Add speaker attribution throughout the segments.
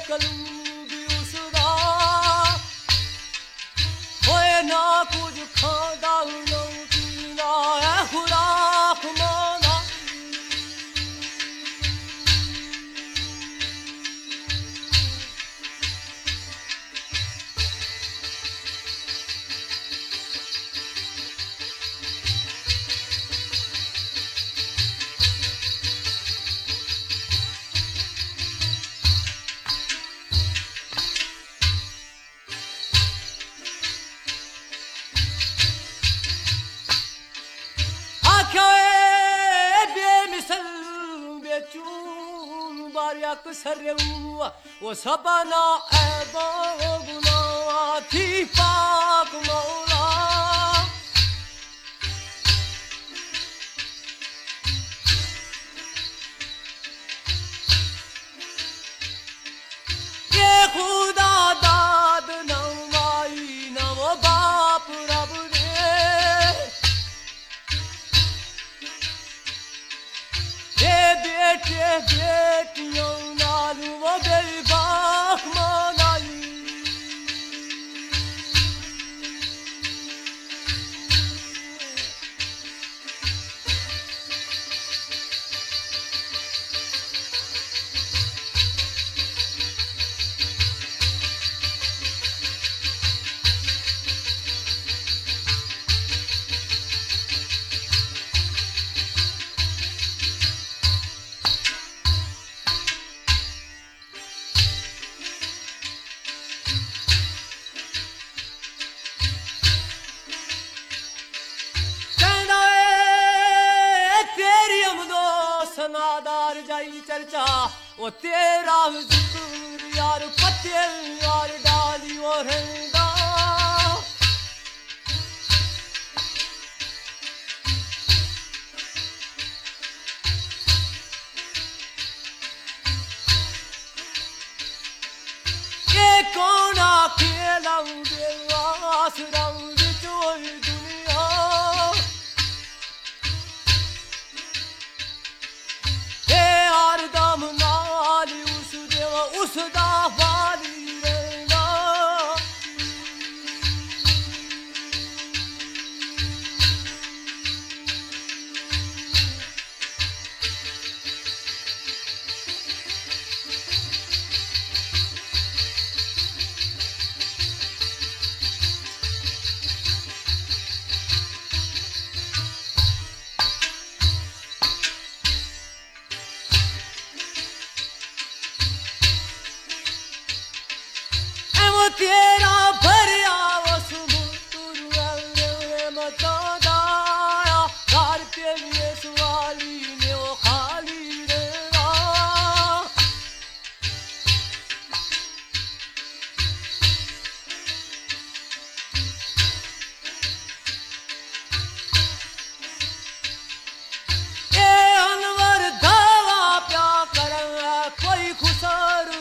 Speaker 1: कलूबी उसदा होए ना कुछ खांदा ना पींदा है खुराक मांदा अक्सर वो सपना ऐबो गुनाह थी पाक मौला ये खुदा दाद न माई न वो बाप रब ने ये बेटे बेटियों वो बेबाक मनाई सनादार जाई चर्चा वो तेरा जिक्र यार पत्ते यार डाली और रंगा ये कौन खेलाऊंगे आसराऊंगे चोर दुनिया उसदा वाली रहना तेरा भरिया वो सुबुर मता दाया घर के लिए सवाली ने वो खाली रहना ये अनवर दावा प्या कर कोई खुसर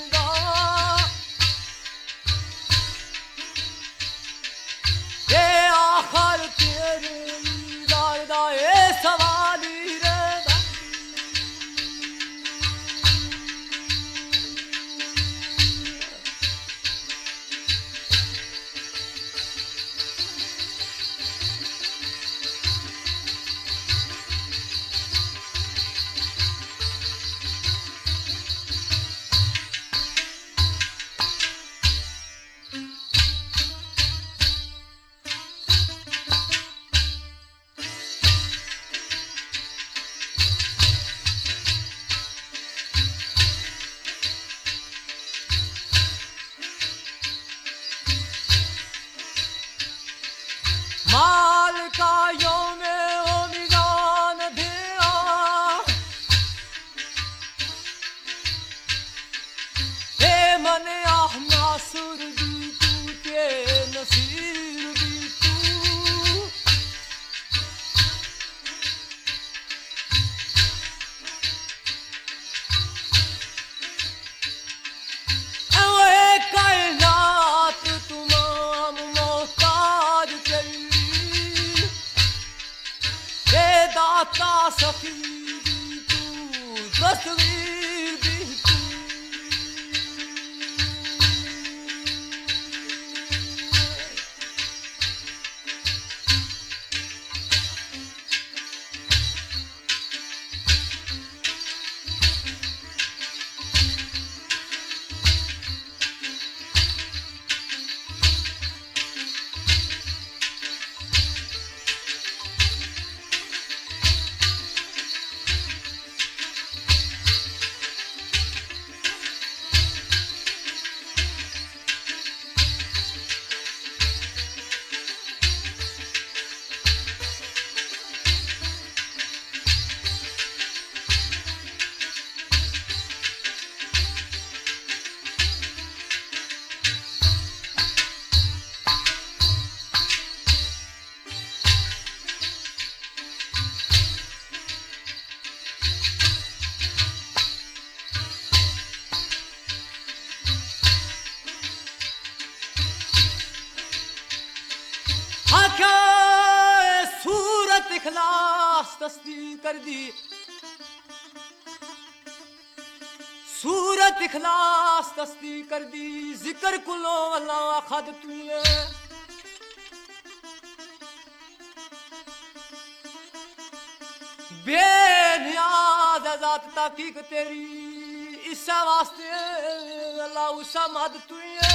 Speaker 1: माल का यौमे ओ मिजान दिया हे मन आहना सुर दी तू के नसीर दी तू ए कायनात तमाम मोहताज चली दाता सखी तू तस्वीर दी तू इखलास तस्दीक कर दी सूरत इखलास तस्दीक कर दी जिक्र कुलो अल्लाह खद तुए बेनियाज ज़ात ताकीक तेरी इस वास्ते अल्लाह उसा मद तुए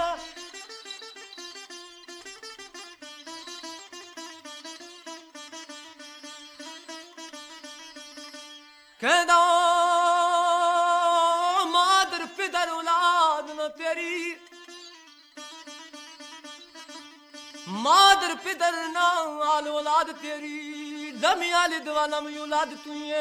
Speaker 1: कहदा मादर पिदर औलाद न तेरी मादर पिदर ना आल औलाद तेरी लमी आलिद वालम औलाद तुए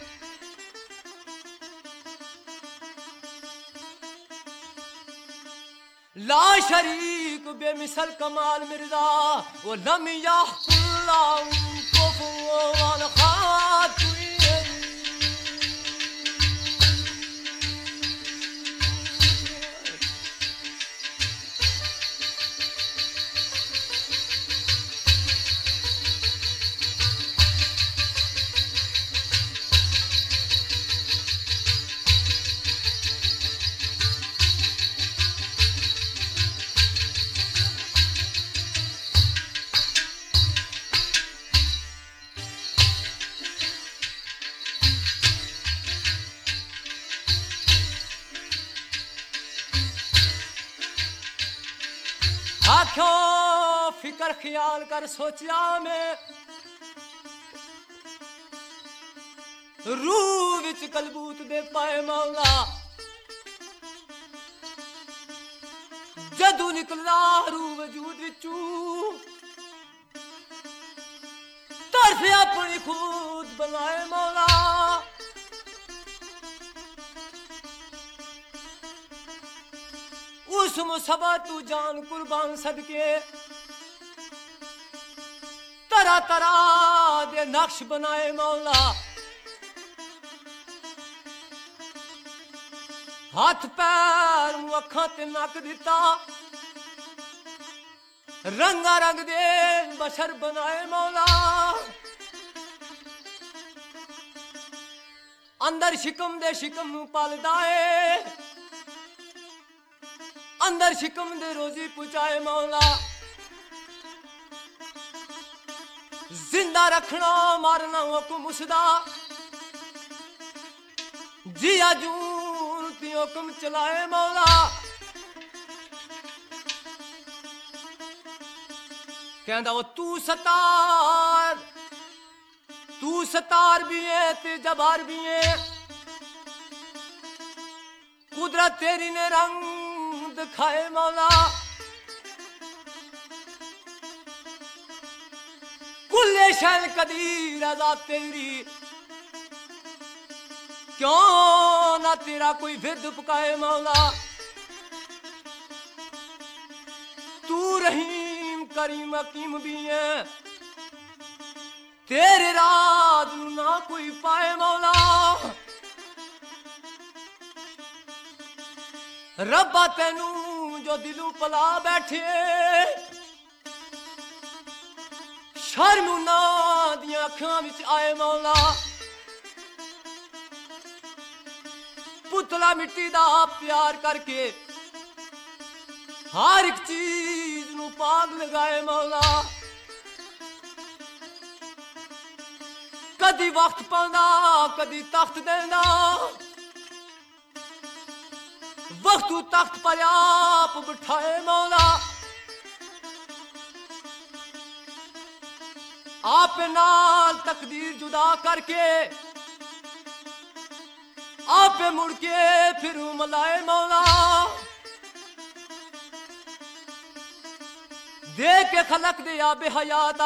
Speaker 1: ला शरीक बेमिसल कमाल मिर्जा वो लमी याहुल्ला कुफु वाल खात तुए आख्यो फिकर ख्याल कर सोचा में रूह विच कलबूत दे पाए मौला जदू निकला रूह वजूद विचू तरफ अपनी खुद बनाए मौला उस मुसबा तू जान कुर्बान सदके तरह तरह दे नक्श बनाए मौला हाथ पैर अखां ते नक दिता रंगा रंग दे बशर बनाए मौला अंदर शिकम दे शिकम पालदा है अंदर शिकम दे रोजी पुचाए मौला जिंदा रखना मारना हुक्म उसदा जिया जून ती हुक्म चलाए मौला कहंदा वो तू सतार भी है ते जबार भी है कुदरत तेरी ने रंग दिखाए मौला कुल्ले शैल कदीर अज़ा तेरी क्यों ना तेरा कोई विद पकाए मौला तू रहीम करीम हकीम भी है तेरे राज ना कोई पाए मौला रब्बा तेनू जो दिलू पला बैठे शर्म ना दियां अखां विच आए मौला पुतला मिट्टी दा प्यार करके हर एक चीज नू पाग लगाए मौला कदी वक्त पांदा कदी तख्त देंदा वक्त तख्त पर आप बिठाए मौला आप नाल तकदीर जुदा करके आप मुड़ के फिर मलाए मौला दे के खलक दे आबे हयात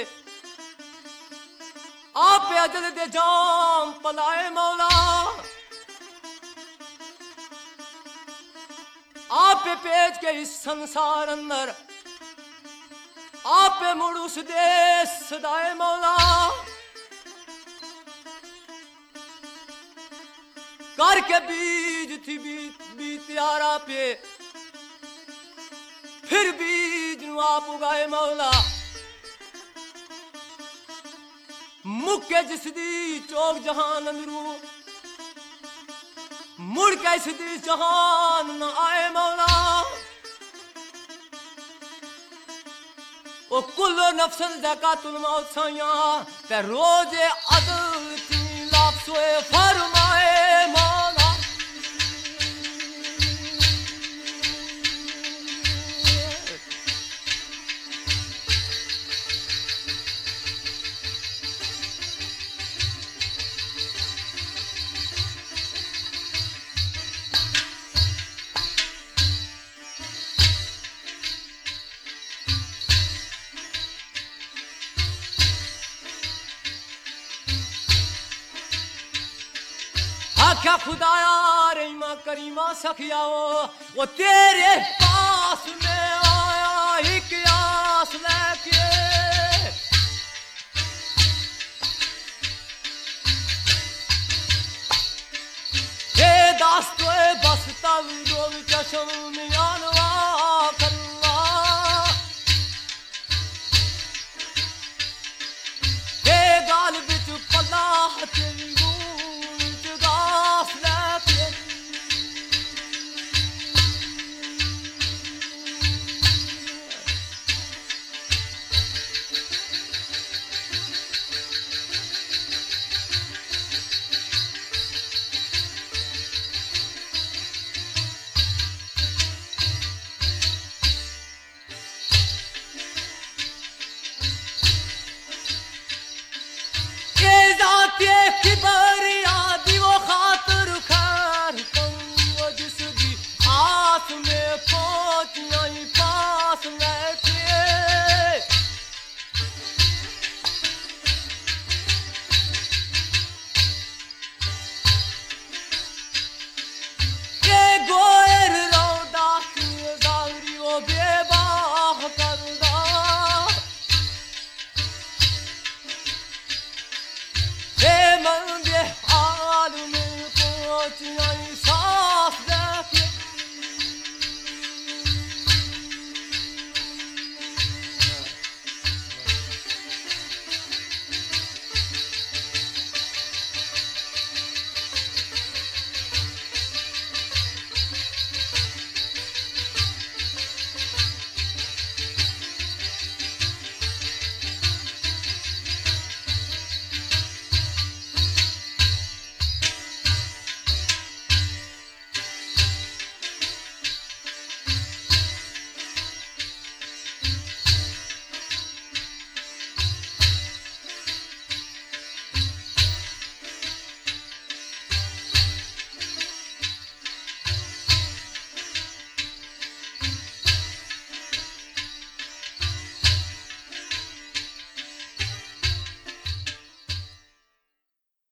Speaker 1: आप अजल दे जाम पलाए मौला आप पेज के इस संसार अंदर आप मुड़ उस देश सदाए मौला करके बीज थी बीत यारा पे फिर बीज आप उगाए मौला मुक्के जिसदी चौक जहान अंदरू मुड़ के सिदी जहान न आए मौला ओ कुल्लो नफ्सन ज़कातुल मौत साया ते रोजे अदल की लाफ्सोए फरमाए मौला क्या खुदाया रहीमा करीमा सखियाओ वो तेरे पास में आया एक आस लेके हे दास्तोए बस तंदो चशम में आनवा कल्ला हे गाल बिच पल्ला तेरी